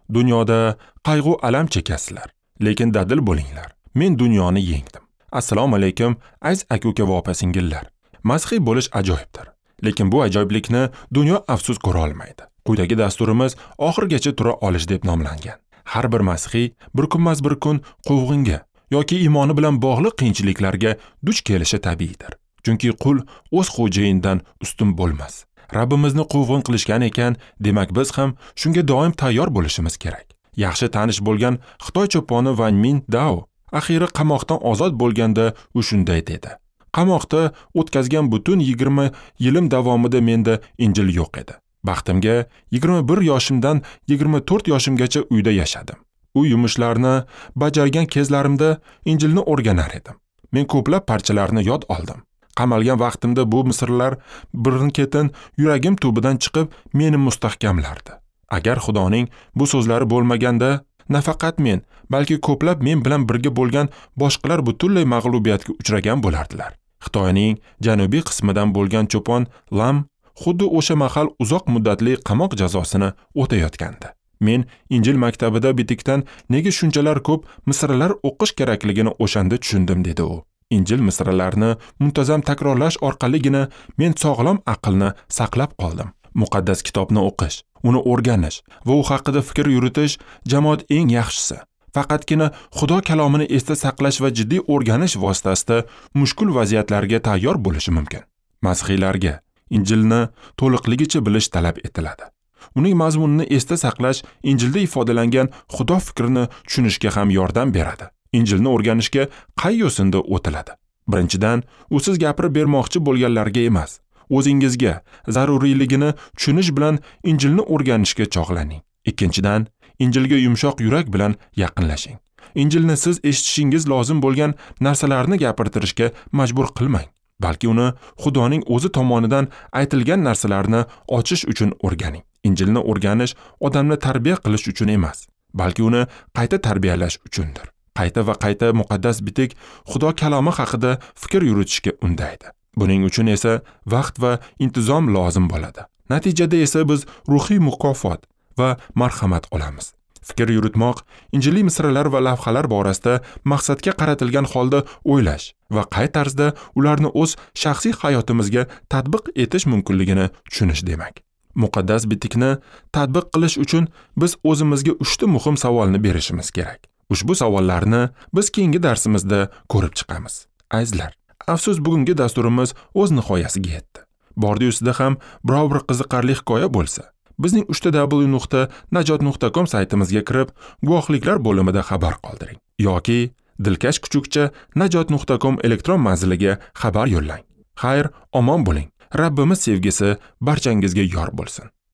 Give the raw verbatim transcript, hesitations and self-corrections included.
Dunyoda qayg'u alam chekasizlar, lekin dadil bo'linglar. Men dunyoni yengdim. Assalomu alaykum aziz aka-uka va opa-singillar. Mazhiy bo'lish ajoyibdir, lekin bu ajoyiblikni dunyo afsus ko'ra olmaydi. Quyidagi dasturimiz oxirgacha tura olish deb nomlangan. Har bir mazhiy bir kunmas bir kun quvg'inga yoki iymoni bilan bog'liq qiyinchiliklarga duch kelishi tabiiydir. Chunki qul o'z xo'jayinidan ustun bo'lmas. Rabbimizni quvg'in qilishgan ekan, demak biz ham shunga doim tayyor bo'lishimiz kerak. Yaxshi tanish bo'lgan Xitoy cho'poni Van Min Dao axiri qamoqdan ozod bo'lganda u shunday dedi. Qamoqda o'tkazgan butun yigirma yilim davomida menda Injil yo'q edi. Baxtimga yigirma bir yoshimdan yigirma to'rt yoshimgacha uyda yashadim. U yumushlarni bajargan kezlarimda Injilni o'rganar edim. Men ko'plab parchalarni yod oldim. Qamalgan vaqtimda bu misrlar birin-ketin yuragim tubidan chiqib meni mustahkamlardi. Agar Xudoning bu so'zlari bo'lmaganda, nafaqat men, balki ko'plab men bilan birga bo'lgan boshqalar butunlay mag'lubiyatga uchragan bo'lardilar. Xitoyning janubiy qismidan bo'lgan cho'pon Lam xuddi o'sha mahal uzoq muddatli qamoq jazosini o'tayotgandi. Men Injil maktabida bitikdan nega shunchalar ko'p misralar o'qish kerakligini o'shanda tushundim, dedi u. Injil misralarini muntazam takrorlash orqaligina men sog'lom aqlni saqlab qoldim. Muqaddas kitobni o'qish, uni o'rganish va u haqida fikr yuritish jamoat eng yaxshisi. Faqatgina Xudo kalomini esda saqlash va jiddiy o'rganish vositasida mushkul vaziyatlarga tayyor bo'lish mumkin. Mazhiylarga Injilni to'liqligicha bilish talab etiladi. Uning mazmunini esda saqlash Injilda ifodalangan Xudo fikrini tushunishga ham yordam beradi. Injilni o'rganishga qay yo'sinda o'tiladi? Birinchidan, u siz gapirib bermoqchi bo'lganlarga emas, o'zingizga zaruriyligini tushunish bilan Injilni o'rganishga chog'laning. Ikkinchidan, Injilga yumshoq yurak bilan yaqinlashing. Injilni siz eshitishingiz lozim bo'lgan narsalarni gapirtirishga majbur qilmang, balki uni Xudoning o'zi tomonidan aytilgan narsalarni ochish uchun o'rganing. Injilni o'rganish odamni tarbiya qilish uchun emas, balki uni qayta tarbiyalash uchundir. Qayta va qayta muqaddas bitik Xudo kalomi haqida fikr yuritishga undaydi. Buning uchun esa vaqt va intizom lozim bo'ladi. Natijada esa biz ruhiy mukofot va marhamat olamiz. Fikr yuritmoq, Injiliy misralar va lavhalar borasida maqsadga qaratilgan holda o'ylash va qay tarzda ularni o'z shaxsiy hayotimizga tatbiq etish mumkinligini tushunish demak. Muqaddas bitikni tatbiq qilish uchun biz o'zimizga uchta muhim savolni berishimiz kerak. Ushbu savollarni biz keyingi darsimizda ko'rib chiqamiz. Azizlar, afsus bugungi dasturimiz o'z nihoyasiga yetdi. Bordiyusida ham biror bir qiziqarli hikoya bo'lsa, bizning uch w nuqta najot nuqta com saytimizga kirib, guvohliklar bo'limida xabar qoldiring yoki dilkash kuchukcha najot nuqta com elektron manziliga xabar yo'llang. Xayr, omon bo'ling. Rabbimiz sevgisi barchangizga yor bo'lsin.